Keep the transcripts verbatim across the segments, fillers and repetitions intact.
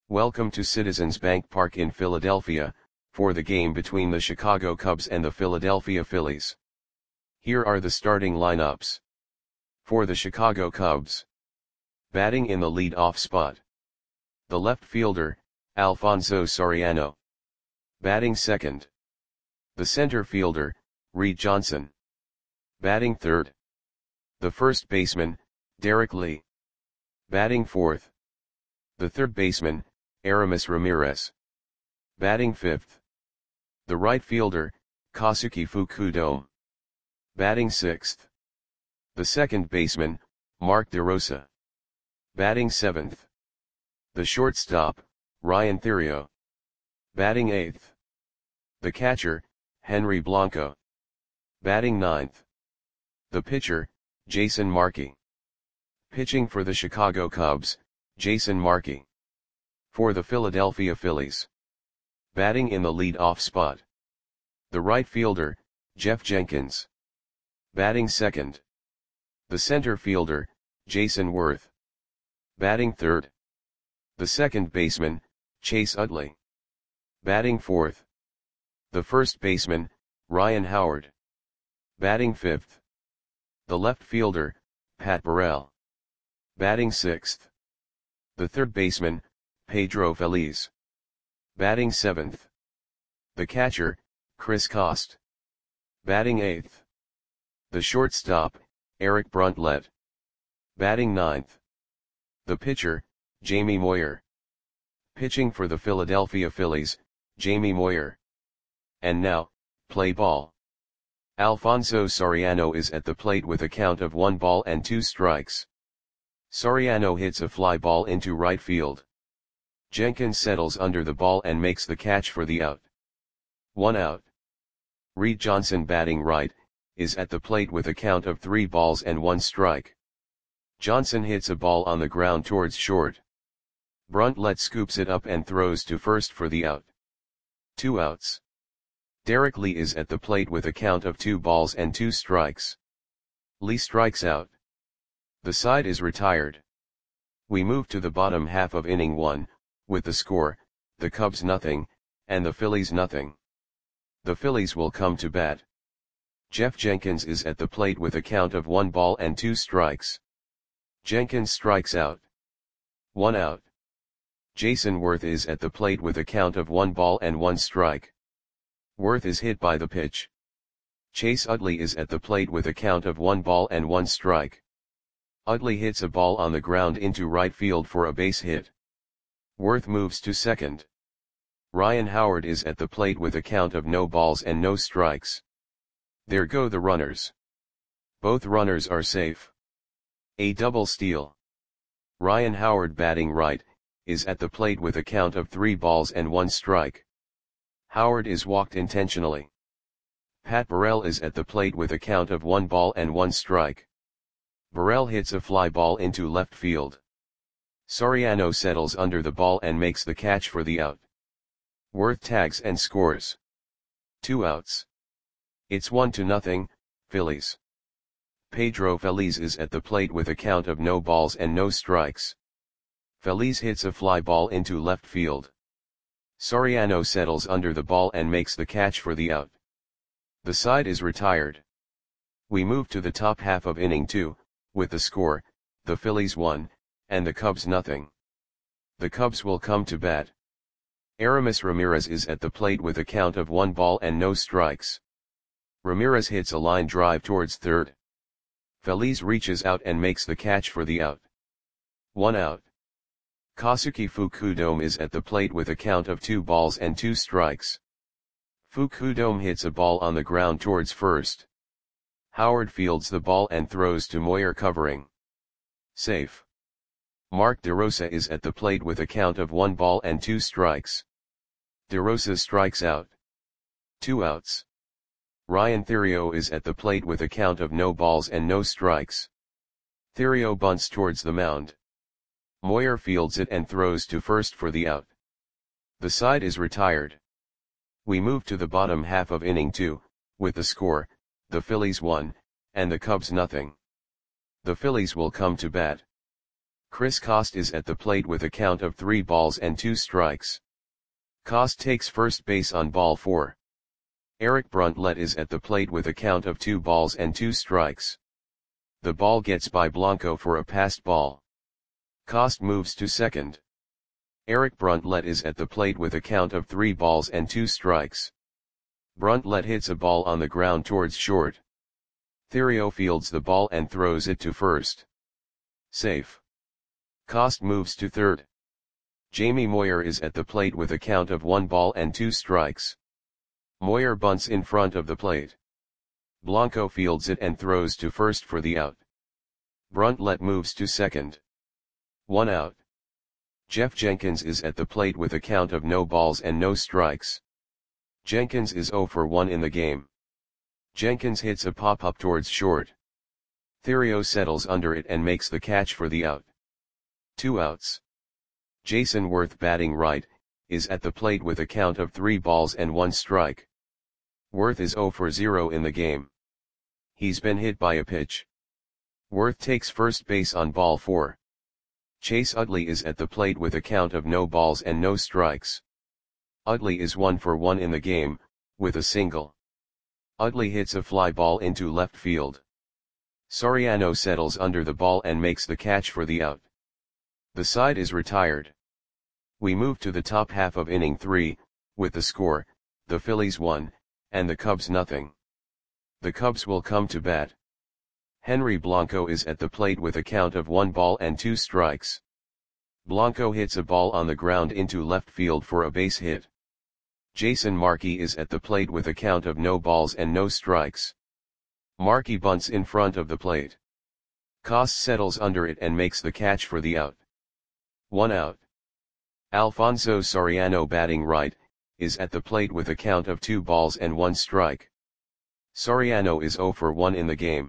Welcome to Citizens Bank Park in Philadelphia, for the game between the Chicago Cubs and the Philadelphia Phillies. Here are the starting lineups. For the Chicago Cubs. Batting in the lead-off spot. The left fielder, Alfonso Soriano. Batting second. The center fielder, Reed Johnson. Batting third. The first baseman, Derek Lee. Batting fourth. The third baseman, Aramis Ramirez. Batting fifth. The right fielder, Kazuki Fukudome. Batting sixth. The second baseman, Mark DeRosa. Batting seventh. The shortstop, Ryan Theriot. Batting eighth. The catcher, Henry Blanco. Batting ninth. The pitcher, Jason Markey. Pitching for the Chicago Cubs, Jason Markey. For the Philadelphia Phillies. Batting in the lead-off spot. The right fielder, Jeff Jenkins. Batting second. The center fielder, Jason Worth. Batting third. The second baseman, Chase Utley. Batting fourth. The first baseman, Ryan Howard. Batting fifth. The left fielder, Pat Burrell. Batting sixth. The third baseman, Pedro Feliz. Batting seventh. The catcher, Chris Cost. Batting eighth. The shortstop, Eric Bruntlett. Batting ninth. The pitcher, Jamie Moyer. Pitching for the Philadelphia Phillies, Jamie Moyer. And now, play ball. Alfonso Soriano is at the plate with a count of one ball and two strikes. Soriano hits a fly ball into right field. Jenkins settles under the ball and makes the catch for the out. One out. Reed Johnson, batting right, is at the plate with a count of three balls and one strike. Johnson hits a ball on the ground towards short. Bruntlett scoops it up and throws to first for the out. Two outs. Derek Lee is at the plate with a count of two balls and two strikes. Lee strikes out. The side is retired. We move to the bottom half of inning one, with the score, the Cubs nothing, and the Phillies nothing. The Phillies will come to bat. Jeff Jenkins is at the plate with a count of one ball and two strikes. Jenkins strikes out. One out. Jason Worth is at the plate with a count of one ball and one strike. Worth is hit by the pitch. Chase Utley is at the plate with a count of one ball and one strike. Utley hits a ball on the ground into right field for a base hit. Worth moves to second. Ryan Howard is at the plate with a count of no balls and no strikes. There go the runners. Both runners are safe. A double steal. Ryan Howard, batting right, is at the plate with a count of three balls and one strike. Howard is walked intentionally. Pat Burrell is at the plate with a count of one ball and one strike. Burrell hits a fly ball into left field. Soriano settles under the ball and makes the catch for the out. Worth tags and scores. Two outs. It's one to nothing, Phillies. Pedro Feliz is at the plate with a count of no balls and no strikes. Feliz hits a fly ball into left field. Soriano settles under the ball and makes the catch for the out. The side is retired. We move to the top half of inning two, with the score, the Phillies one, and the Cubs nothing. The Cubs will come to bat. Aramis Ramirez is at the plate with a count of one ball and no strikes. Ramirez hits a line drive towards third. Feliz reaches out and makes the catch for the out. One out. Kazuki Fukudome is at the plate with a count of two balls and two strikes. Fukudome hits a ball on the ground towards first. Howard fields the ball and throws to Moyer, covering. Safe. Mark DeRosa is at the plate with a count of one ball and two strikes. DeRosa strikes out. Two outs. Ryan Theriot is at the plate with a count of no balls and no strikes. Theriot bunts towards the mound. Moyer fields it and throws to first for the out. The side is retired. We move to the bottom half of inning two, with the score, the Phillies one, and the Cubs nothing. The Phillies will come to bat. Chris Coste is at the plate with a count of three balls and two strikes. Coste takes first base on ball four. Eric Bruntlett is at the plate with a count of two balls and two strikes. The ball gets by Blanco for a passed ball. Coste moves to second. Eric Bruntlett is at the plate with a count of three balls and two strikes. Bruntlett hits a ball on the ground towards short. Theriot fields the ball and throws it to first. Safe. Coste moves to third. Jamie Moyer is at the plate with a count of one ball and two strikes. Moyer bunts in front of the plate. Blanco fields it and throws to first for the out. Bruntlett moves to second. One out. Jeff Jenkins is at the plate with a count of no balls and no strikes. Jenkins is zero for one in the game. Jenkins hits a pop-up towards short. Theriot settles under it and makes the catch for the out. Two outs. Jason Worth, batting right, is at the plate with a count of three balls and one strike. Worth is zero for zero in the game. He's been hit by a pitch. Worth takes first base on ball four. Chase Utley is at the plate with a count of no balls and no strikes. Utley is one for one in the game, with a single. Utley hits a fly ball into left field. Soriano settles under the ball and makes the catch for the out. The side is retired. We move to the top half of inning three, with the score, the Phillies one, and the Cubs nothing. The Cubs will come to bat. Henry Blanco is at the plate with a count of one ball and two strikes. Blanco hits a ball on the ground into left field for a base hit. Jason Markey is at the plate with a count of no balls and no strikes. Markey bunts in front of the plate. Coste settles under it and makes the catch for the out. One out. Alfonso Soriano, batting right, is at the plate with a count of two balls and one strike. Soriano is zero for one in the game.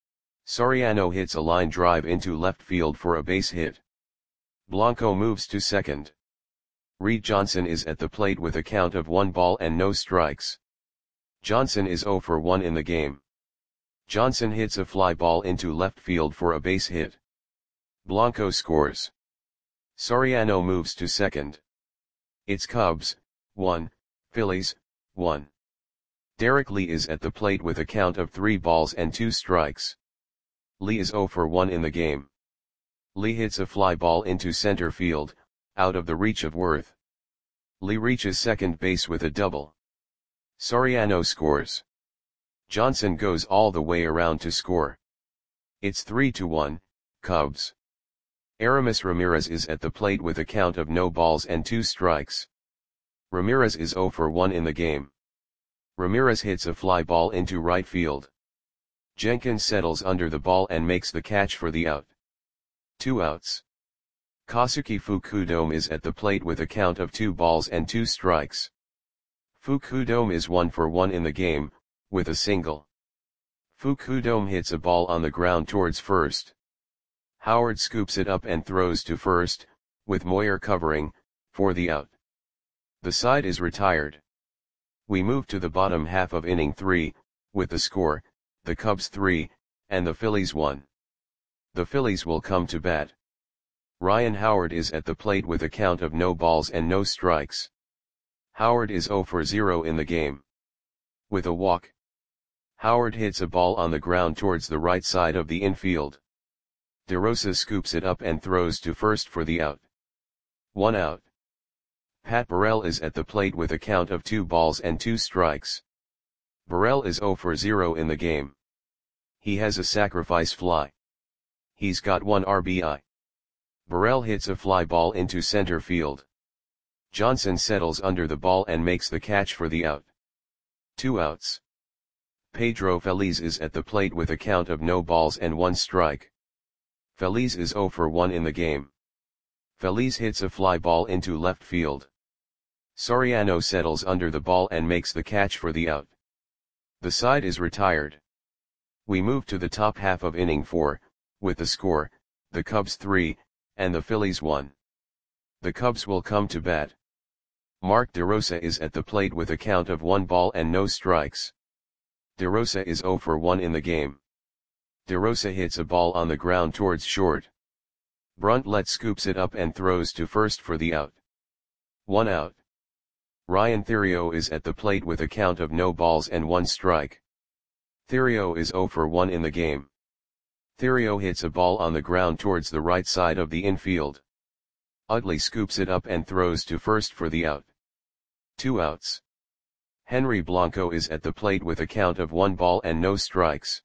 Soriano hits a line drive into left field for a base hit. Blanco moves to second. Reed Johnson is at the plate with a count of one ball and no strikes. Johnson is zero for one in the game. Johnson hits a fly ball into left field for a base hit. Blanco scores. Soriano moves to second. It's Cubs, one, Phillies, one. Derek Lee is at the plate with a count of three balls and two strikes. Lee is zero for one in the game. Lee hits a fly ball into center field, out of the reach of Worth. Lee reaches second base with a double. Soriano scores. Johnson goes all the way around to score. It's three to one, Cubs. Aramis Ramirez is at the plate with a count of no balls and two strikes. Ramirez is zero for one in the game. Ramirez hits a fly ball into right field. Jenkins settles under the ball and makes the catch for the out. Two outs. Kosuke Fukudome is at the plate with a count of two balls and two strikes. Fukudome is one for one in the game, with a single. Fukudome hits a ball on the ground towards first. Howard scoops it up and throws to first, with Moyer covering, for the out. The side is retired. We move to the bottom half of inning three, with the score, the Cubs three, and the Phillies one. The Phillies will come to bat. Ryan Howard is at the plate with a count of no balls and no strikes. Howard is zero for zero in the game. With a walk. Howard hits a ball on the ground towards the right side of the infield. DeRosa scoops it up and throws to first for the out. One out. Pat Burrell is at the plate with a count of two balls and two strikes. Burrell is zero for zero in the game. He has a sacrifice fly. He's got one R B I. Burrell hits a fly ball into center field. Johnson settles under the ball and makes the catch for the out. Two outs. Pedro Feliz is at the plate with a count of no balls and one strike. Feliz is zero for one in the game. Feliz hits a fly ball into left field. Soriano settles under the ball and makes the catch for the out. The side is retired. We move to the top half of inning four, with the score, the Cubs three, and the Phillies one. The Cubs will come to bat. Mark DeRosa is at the plate with a count of one ball and no strikes. DeRosa is zero for one in the game. DeRosa hits a ball on the ground towards short. Bruntlett scoops it up and throws to first for the out. One out. Ryan Theriot is at the plate with a count of no balls and one strike. Theriot is zero for one in the game. Theriot hits a ball on the ground towards the right side of the infield. Utley scoops it up and throws to first for the out. Two outs. Henry Blanco is at the plate with a count of one ball and no strikes.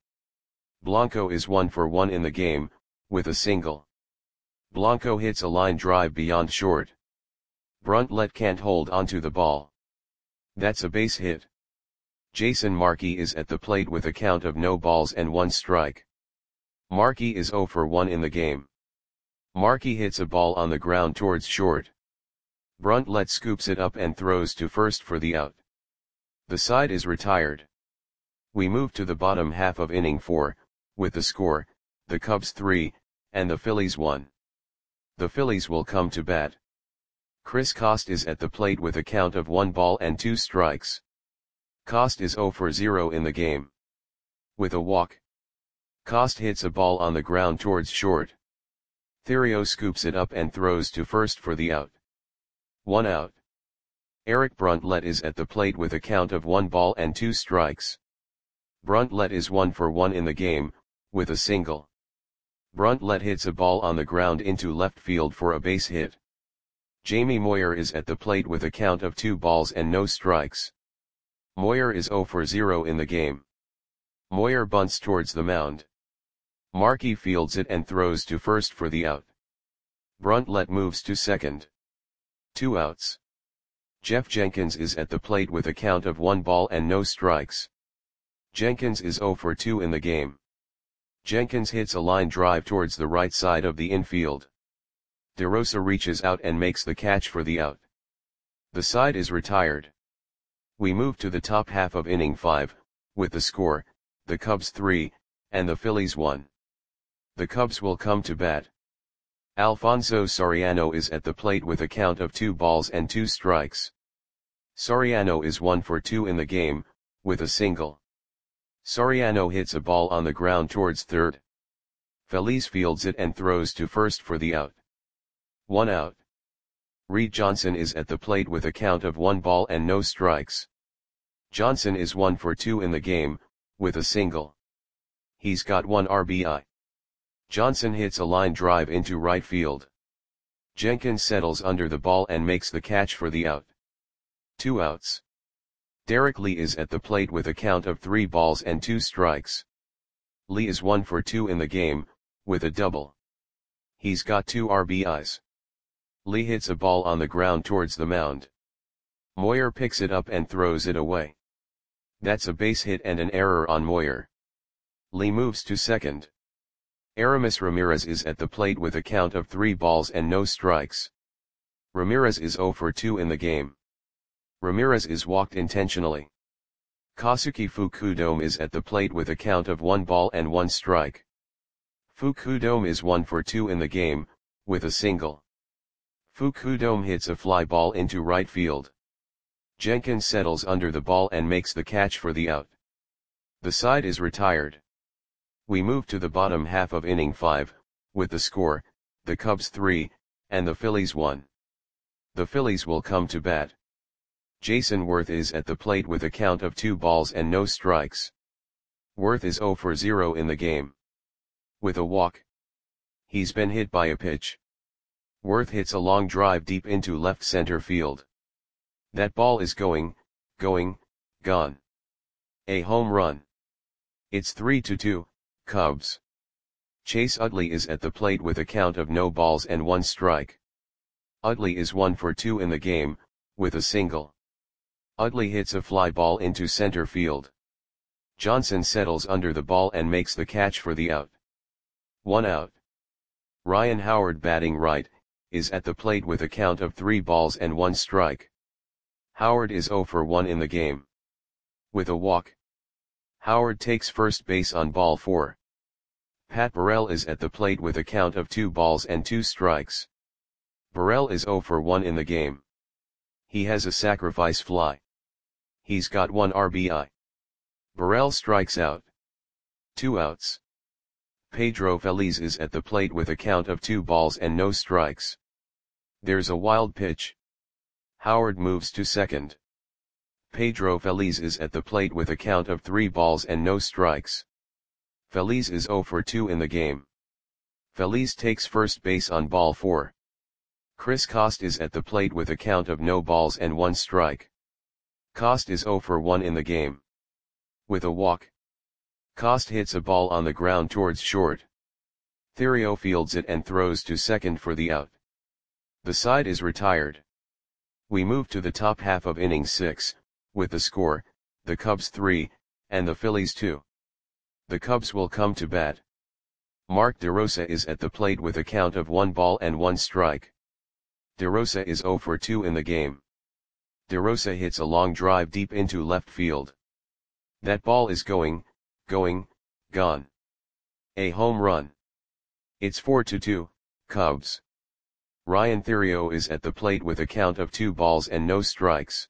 Blanco is one for one in the game, with a single. Blanco hits a line drive beyond short. Bruntlett can't hold onto the ball. That's a base hit. Jason Markey is at the plate with a count of no balls and one strike. Markey is zero for one in the game. Markey hits a ball on the ground towards short. Bruntlett scoops it up and throws to first for the out. The side is retired. We move to the bottom half of inning four, with the score, the Cubs three, and the Phillies one. The Phillies will come to bat. Chris Coste is at the plate with a count of one ball and two strikes. Coste is zero for zero in the game. With a walk. Coste hits a ball on the ground towards short. Theriot scoops it up and throws to first for the out. One out. Eric Bruntlett is at the plate with a count of one ball and two strikes. Bruntlett is one for one in the game, with a single. Bruntlett hits a ball on the ground into left field for a base hit. Jamie Moyer is at the plate with a count of two balls and no strikes. Moyer is zero for zero in the game. Moyer bunts towards the mound. Markey fields it and throws to first for the out. Bruntlett moves to second. Two outs. Jeff Jenkins is at the plate with a count of one ball and no strikes. Jenkins is zero for two in the game. Jenkins hits a line drive towards the right side of the infield. DeRosa reaches out and makes the catch for the out. The side is retired. We move to the top half of inning five, with the score, the Cubs three, and the Phillies one. The Cubs will come to bat. Alfonso Soriano is at the plate with a count of two balls and two strikes. Soriano is one for two in the game, with a single. Soriano hits a ball on the ground towards third. Feliz fields it and throws to first for the out. One out. Reed Johnson is at the plate with a count of one ball and no strikes. Johnson is one for two in the game, with a single. He's got one R B I. Johnson hits a line drive into right field. Jenkins settles under the ball and makes the catch for the out. Two outs. Derek Lee is at the plate with a count of three balls and two strikes. Lee is one for two in the game, with a double. He's got two R B Is. Lee hits a ball on the ground towards the mound. Moyer picks it up and throws it away. That's a base hit and an error on Moyer. Lee moves to second. Aramis Ramirez is at the plate with a count of three balls and no strikes. Ramirez is zero for two in the game. Ramirez is walked intentionally. Kazuki Fukudome is at the plate with a count of one ball and one strike. Fukudome is one for two in the game, with a single. Fukudome hits a fly ball into right field. Jenkins settles under the ball and makes the catch for the out. The side is retired. We move to the bottom half of inning five, with the score, the Cubs three, and the Phillies one. The Phillies will come to bat. Jason Worth is at the plate with a count of two balls and no strikes. Worth is zero for zero in the game. With a walk. He's been hit by a pitch. Worth hits a long drive deep into left center field. That ball is going, going, gone. A home run. It's three to two, Cubs. Chase Utley is at the plate with a count of no balls and one strike. Utley is one for two in the game, with a single. Utley hits a fly ball into center field. Johnson settles under the ball and makes the catch for the out. One out. Ryan Howard, batting right, is at the plate with a count of three balls and one strike. Howard is zero for one in the game. With a walk. Howard takes first base on ball four. Pat Burrell is at the plate with a count of two balls and two strikes. Burrell is zero for one in the game. He has a sacrifice fly. He's got one R B I. Burrell strikes out. Two outs. Pedro Feliz is at the plate with a count of two balls and no strikes. There's a wild pitch. Howard moves to second. Pedro Feliz is at the plate with a count of three balls and no strikes. Feliz is zero for two in the game. Feliz takes first base on ball four. Chris Coste is at the plate with a count of no balls and one strike. Coste is zero for one in the game. With a walk, Coste hits a ball on the ground towards short. Theriot fields it and throws to second for the out. The side is retired. We move to the top half of inning six, with the score, the Cubs three, and the Phillies two. The Cubs will come to bat. Mark DeRosa is at the plate with a count of one ball and one strike. DeRosa is zero for two in the game. DeRosa hits a long drive deep into left field. That ball is going, going, gone. A home run. It's four to two, Cubs. Ryan Theriot is at the plate with a count of two balls and no strikes.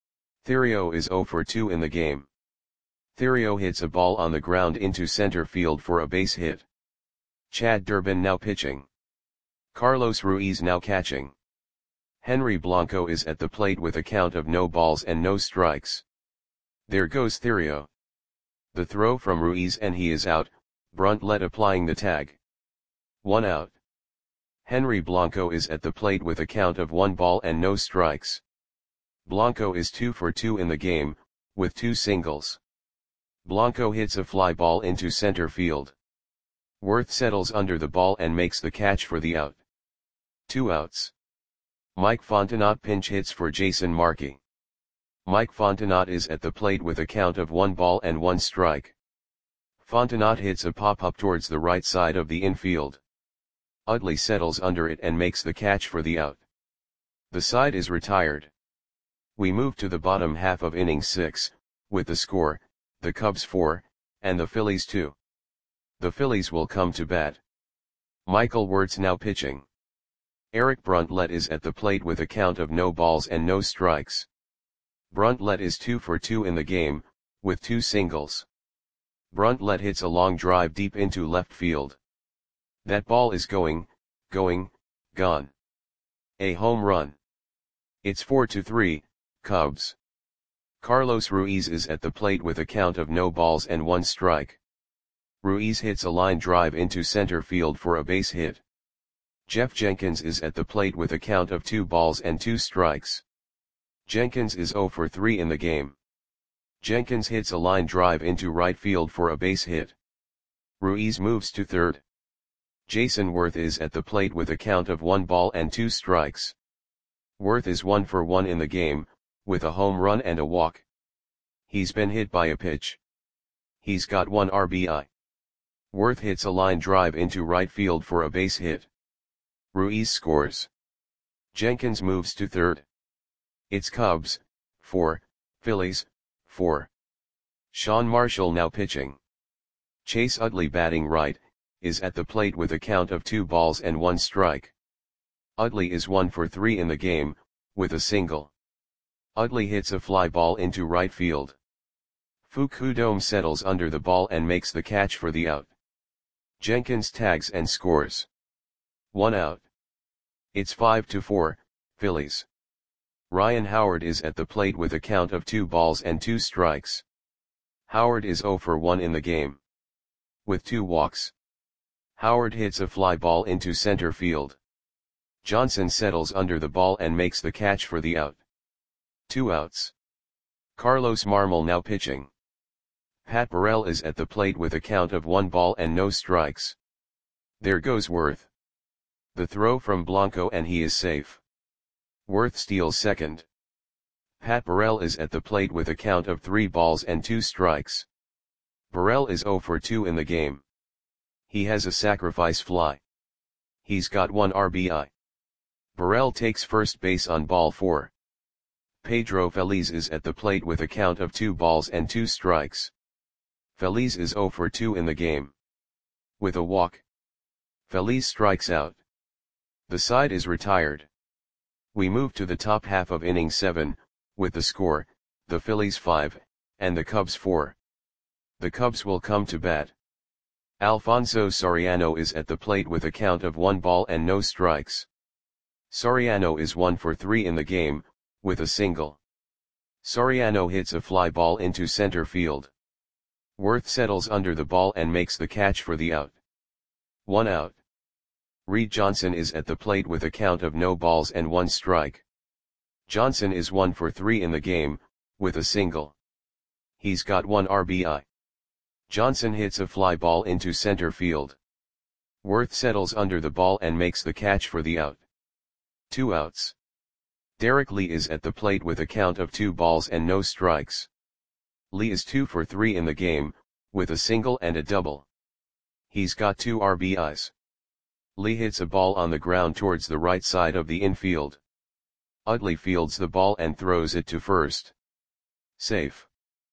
Theriot is zero for two in the game. Theriot hits a ball on the ground into center field for a base hit. Chad Durbin now pitching. Carlos Ruiz now catching. Henry Blanco is at the plate with a count of no balls and no strikes. There goes Theriot. The throw from Ruiz and he is out, Bruntlett applying the tag. One out. Henry Blanco is at the plate with a count of one ball and no strikes. Blanco is two for two in the game, with two singles. Blanco hits a fly ball into center field. Worth settles under the ball and makes the catch for the out. Two outs. Mike Fontenot pinch hits for Jason Markey. Mike Fontenot is at the plate with a count of one ball and one strike. Fontenot hits a pop-up towards the right side of the infield. Utley settles under it and makes the catch for the out. The side is retired. We move to the bottom half of inning six, with the score, the Cubs four, and the Phillies two. The Phillies will come to bat. Michael Wirtz now pitching. Eric Bruntlett is at the plate with a count of no balls and no strikes. Bruntlett is two for two in the game, with two singles. Bruntlett hits a long drive deep into left field. That ball is going, going, gone. A home run. It's four to three, Cubs. Carlos Ruiz is at the plate with a count of no balls and one strike. Ruiz hits a line drive into center field for a base hit. Jeff Jenkins is at the plate with a count of two balls and two strikes. Jenkins is zero for three in the game. Jenkins hits a line drive into right field for a base hit. Ruiz moves to third. Jason Worth is at the plate with a count of one ball and two strikes. Worth is one for one in the game, with a home run and a walk. He's been hit by a pitch. He's got one R B I. Worth hits a line drive into right field for a base hit. Ruiz scores. Jenkins moves to third. It's Cubs, four, Phillies, four. Sean Marshall now pitching. Chase Utley batting right, is at the plate with a count of two balls and one strike. Utley is one for three in the game, with a single. Utley hits a fly ball into right field. Fukudome settles under the ball and makes the catch for the out. Jenkins tags and scores. One out. It's five to four, Phillies. Ryan Howard is at the plate with a count of two balls and two strikes. Howard is zero for one in the game. With two walks. Howard hits a fly ball into center field. Johnson settles under the ball and makes the catch for the out. Two outs. Carlos Marmol now pitching. Pat Burrell is at the plate with a count of one ball and no strikes. There goes Worth. The throw from Blanco and he is safe. Worth steals second. Pat Burrell is at the plate with a count of three balls and two strikes. Burrell is zero for two in the game. He has a sacrifice fly. He's got one R B I. Burrell takes first base on ball four. Pedro Feliz is at the plate with a count of two balls and two strikes. Feliz is zero for two in the game. With a walk. Feliz strikes out. The side is retired. We move to the top half of inning seven, with the score, the Phillies five, and the Cubs four. The Cubs will come to bat. Alfonso Soriano is at the plate with a count of one ball and no strikes. Soriano is one for three in the game, with a single. Soriano hits a fly ball into center field. Worth settles under the ball and makes the catch for the out. One out. Reed Johnson is at the plate with a count of no balls and one strike. Johnson is one for three in the game, with a single. He's got one R B I. Johnson hits a fly ball into center field. Worth settles under the ball and makes the catch for the out. Two outs. Derek Lee is at the plate with a count of two balls and no strikes. Lee is two for three in the game, with a single and a double. He's got two R B Is. Lee hits a ball on the ground towards the right side of the infield. Utley fields the ball and throws it to first. Safe.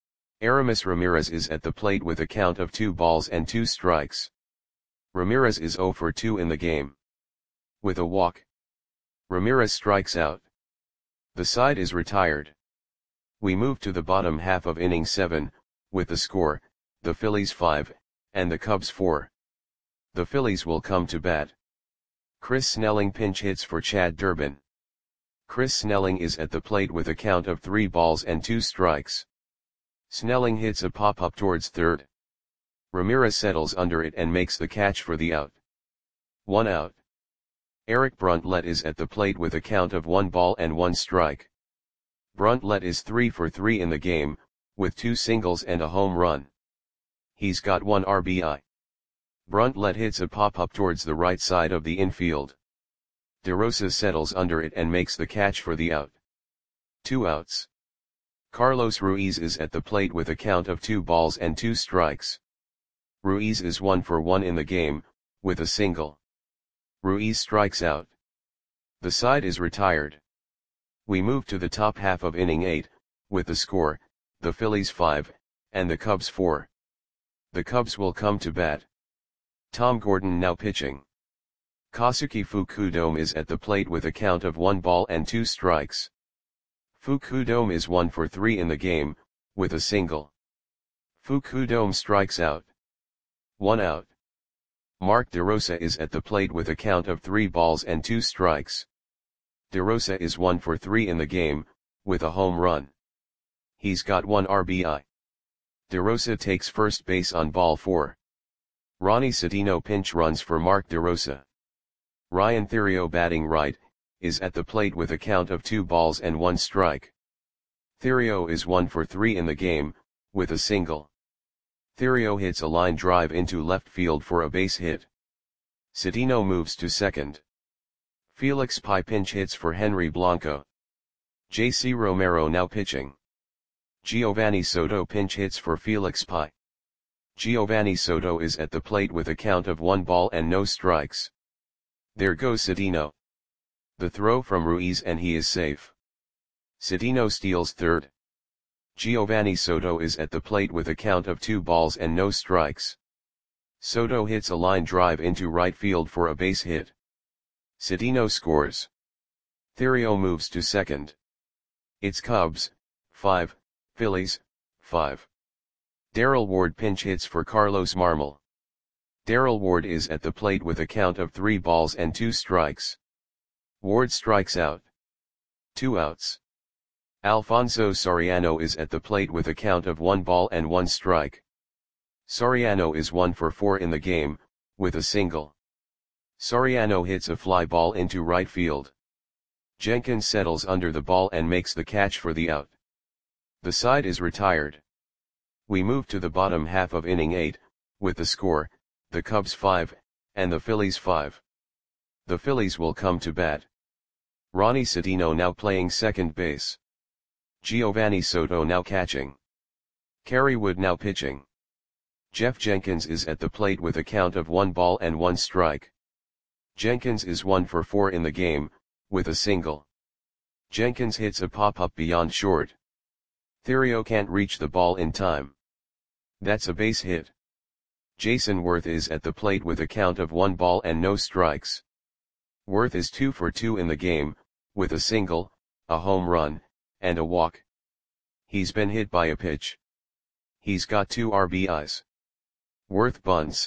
Aramis Ramirez is at the plate with a count of two balls and two strikes. Ramirez is zero for two in the game. With a walk, Ramirez strikes out. The side is retired. We move to the bottom half of inning seven, with the score, the Phillies five, and the Cubs four. The Phillies will come to bat. Chris Snelling pinch hits for Chad Durbin. Chris Snelling is at the plate with a count of three balls and two strikes. Snelling hits a pop-up towards third. Ramirez settles under it and makes the catch for the out. One out. Eric Bruntlett is at the plate with a count of one ball and one strike. Bruntlett is three for three in the game, with two singles and a home run. He's got one R B I. Bruntlett hits a pop-up towards the right side of the infield. DeRosa settles under it and makes the catch for the out. Two outs. Carlos Ruiz is at the plate with a count of two balls and two strikes. Ruiz is one for one in the game, with a single. Ruiz strikes out. The side is retired. We move to the top half of inning eight, with the score, the Phillies five, and the Cubs four. The Cubs will come to bat. Tom Gordon now pitching. Kosuke Fukudome is at the plate with a count of one ball and two strikes. Fukudome is one for three in the game, with a single. Fukudome strikes out. One out. Mark DeRosa is at the plate with a count of three balls and two strikes. DeRosa is one for three in the game, with a home run. He's got one R B I. DeRosa takes first base on ball four. Ronnie Sedino pinch runs for Mark DeRosa. Ryan Theriot batting right, is at the plate with a count of two balls and one strike. Theriot is one for three in the game, with a single. Theriot hits a line drive into left field for a base hit. Sedino moves to second. Felix Pie pinch hits for Henry Blanco. J C Romero now pitching. Giovanni Soto pinch hits for Felix Pie. Giovanni Soto is at the plate with a count of one ball and no strikes. There goes Sedino. The throw from Ruiz and he is safe. Sedino steals third. Giovanni Soto is at the plate with a count of two balls and no strikes. Soto hits a line drive into right field for a base hit. Sedino scores. Theriot moves to second. It's Cubs, five, Phillies, five. Darrell Ward pinch hits for Carlos Marmol. Darrell Ward is at the plate with a count of three balls and two strikes. Ward strikes out. Two outs. Alfonso Soriano is at the plate with a count of one ball and one strike. Soriano is one for four in the game, with a single. Soriano hits a fly ball into right field. Jenkins settles under the ball and makes the catch for the out. The side is retired. We move to the bottom half of inning eight, with the score, the Cubs five, and the Phillies five. The Phillies will come to bat. Ronnie Sedino now playing second base. Giovanni Soto now catching. Kerry Wood now pitching. Jeff Jenkins is at the plate with a count of one ball and one strike. Jenkins is one for four in the game, with a single. Jenkins hits a pop-up beyond short. Theriot can't reach the ball in time. That's a base hit. Jason Worth is at the plate with a count of one ball and no strikes. Worth is two for two in the game, with a single, a home run, and a walk. He's been hit by a pitch. He's got two R B Is. Worth bunts,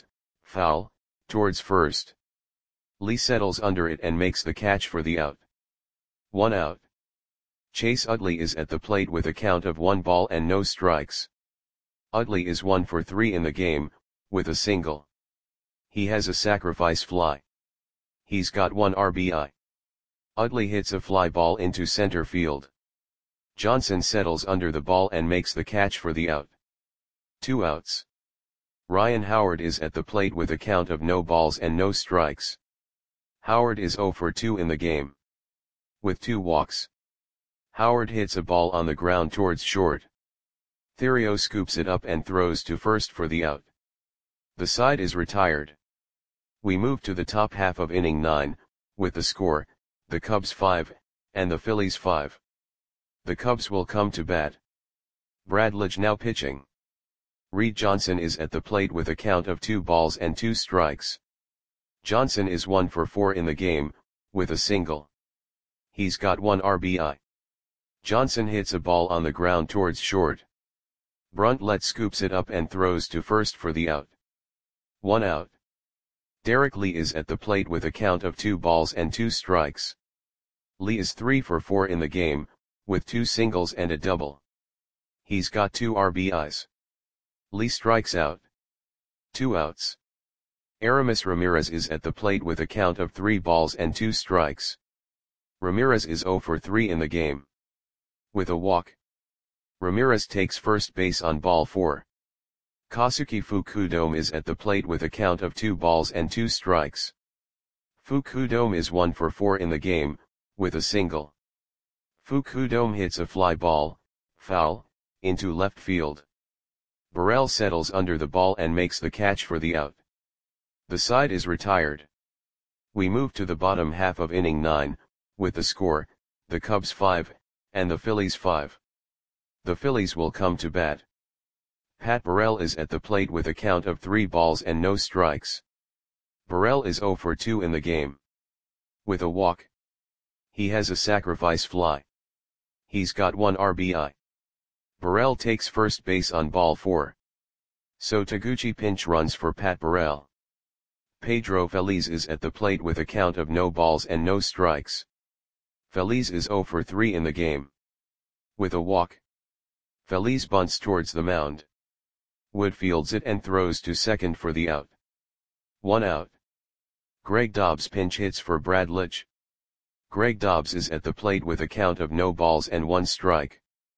foul, towards first. Lee settles under it and makes the catch for the out. One out. Chase Utley is at the plate with a count of one ball and no strikes. Utley is one for three in the game, with a single. He has a sacrifice fly. He's got one R B I. Utley hits a fly ball into center field. Johnson settles under the ball and makes the catch for the out. Two outs. Ryan Howard is at the plate with a count of no balls and no strikes. Howard is zero for two in the game. With two walks. Howard hits a ball on the ground towards short. Theriot scoops it up and throws to first for the out. The side is retired. We move to the top half of inning nine, with the score, the Cubs five, and the Phillies five. The Cubs will come to bat. Brad Lidge now pitching. Reed Johnson is at the plate with a count of two balls and two strikes. Johnson is one for four in the game, with a single. He's got one R B I. Johnson hits a ball on the ground towards short. Bruntlett scoops it up and throws to first for the out. One out. Derek Lee is at the plate with a count of two balls and two strikes. Lee is three for four in the game, with two singles and a double. He's got two R B Is. Lee strikes out. Two outs. Aramis Ramirez is at the plate with a count of three balls and two strikes. Ramirez is zero for three in the game. With a walk. Ramirez takes first base on ball four. Kosuke Fukudome is at the plate with a count of two balls and two strikes. Fukudome is one for four in the game, with a single. Fukudome hits a fly ball, foul, into left field. Burrell settles under the ball and makes the catch for the out. The side is retired. We move to the bottom half of inning nine, with the score, the Cubs five, and the Phillies five. The Phillies will come to bat. Pat Burrell is at the plate with a count of three balls and no strikes. Burrell is zero for two in the game. With a walk. He has a sacrifice fly. He's got one R B I. Burrell takes first base on ball four. So Taguchi pinch runs for Pat Burrell. Pedro Feliz is at the plate with a count of no balls and no strikes. Feliz is zero for three in the game. With a walk. Feliz bunts towards the mound. Wood fields it and throws to second for the out. One out. Greg Dobbs pinch hits for Brad Lidge. Greg Dobbs is at the plate with a count of no balls and one strike.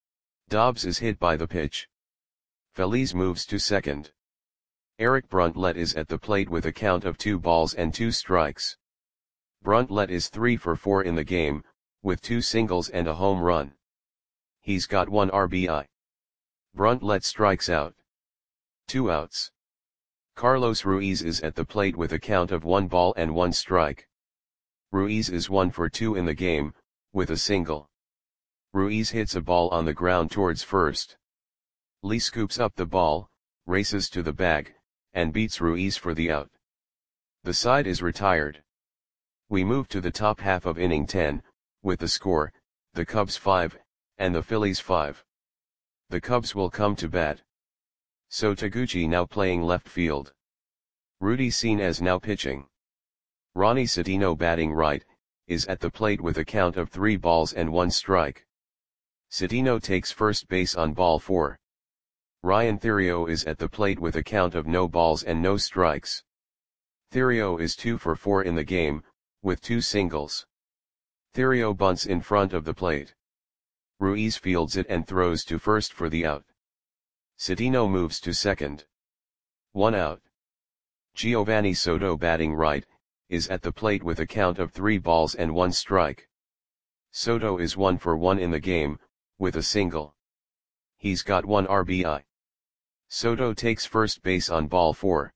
Dobbs is hit by the pitch. Feliz moves to second. Eric Bruntlett is at the plate with a count of two balls and two strikes. Bruntlett is three for four in the game, with two singles and a home run. He's got one R B I. Bruntlett strikes out. Two outs. Carlos Ruiz is at the plate with a count of one ball and one strike. Ruiz is one for two in the game, with a single. Ruiz hits a ball on the ground towards first. Lee scoops up the ball, races to the bag, and beats Ruiz for the out. The side is retired. We move to the top half of inning ten, with the score, the Cubs five, and the Phillies five. The Cubs will come to bat. So Taguchi now playing left field. Rudy Senes now pitching. Ronnie Cedeno batting right, is at the plate with a count of three balls and one strike. Cedeno takes first base on ball four. Ryan Theriot is at the plate with a count of no balls and no strikes. Theriot is two for four in the game, with two singles. Theriot bunts in front of the plate. Ruiz fields it and throws to first for the out. Cedeno moves to second. One out. Giovanni Soto batting right, is at the plate with a count of three balls and one strike. Soto is one for one in the game, with a single. He's got one R B I. Soto takes first base on ball four.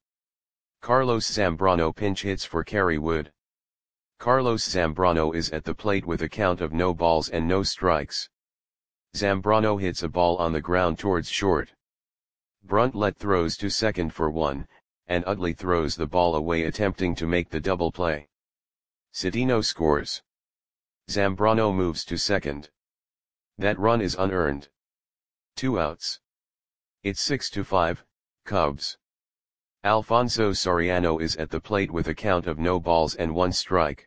Carlos Zambrano pinch hits for Kerry Wood. Carlos Zambrano is at the plate with a count of no balls and no strikes. Zambrano hits a ball on the ground towards short. Bruntlett throws to second for one, and Utley throws the ball away attempting to make the double play. Cedeno scores. Zambrano moves to second. That run is unearned. Two outs. It's six to five, Cubs. Alfonso Soriano is at the plate with a count of no balls and one strike.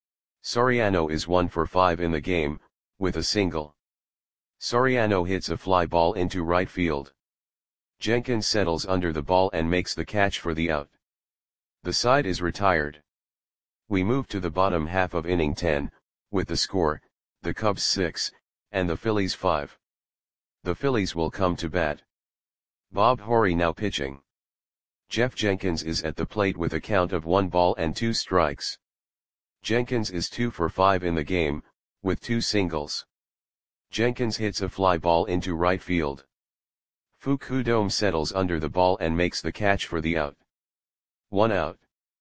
Soriano is one for five in the game, with a single. Soriano hits a fly ball into right field. Jenkins settles under the ball and makes the catch for the out. The side is retired. We move to the bottom half of inning ten, with the score, the Cubs six, and the Phillies five. The Phillies will come to bat. Bob Horry now pitching. Jeff Jenkins is at the plate with a count of one ball and two strikes. Jenkins is two for five in the game, with two singles. Jenkins hits a fly ball into right field. Fukudome settles under the ball and makes the catch for the out. One out.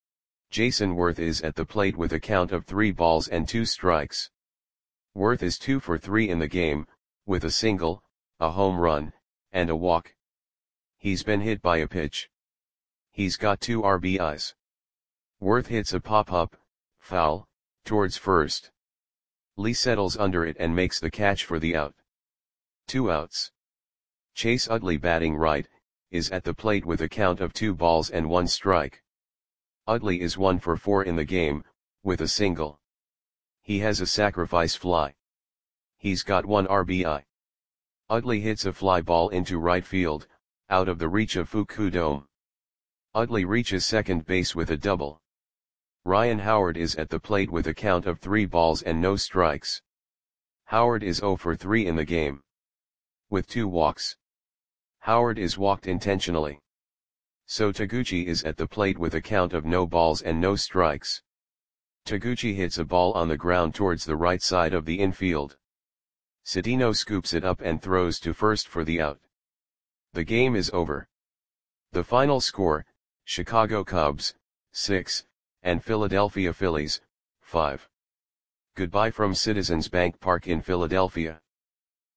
Jason Worth is at the plate with a count of three balls and two strikes. Worth is two for three in the game, with a single, a home run, and a walk. He's been hit by a pitch. He's got two R B Is. Worth hits a pop-up, foul, towards first. Lee settles under it and makes the catch for the out. Two outs. Chase Utley, batting right, is at the plate with a count of two balls and one strike. Utley is one for four in the game, with a single. He has a sacrifice fly. He's got one R B I. Utley hits a fly ball into right field, out of the reach of Fukudome. Utley reaches second base with a double. Ryan Howard is at the plate with a count of three balls and no strikes. Howard is zero for three in the game, with two walks. Howard is walked intentionally. So Taguchi is at the plate with a count of no balls and no strikes. Taguchi hits a ball on the ground towards the right side of the infield. Cedeno scoops it up and throws to first for the out. The game is over. The final score, Chicago Cubs, six, and Philadelphia Phillies, five. Goodbye from Citizens Bank Park in Philadelphia.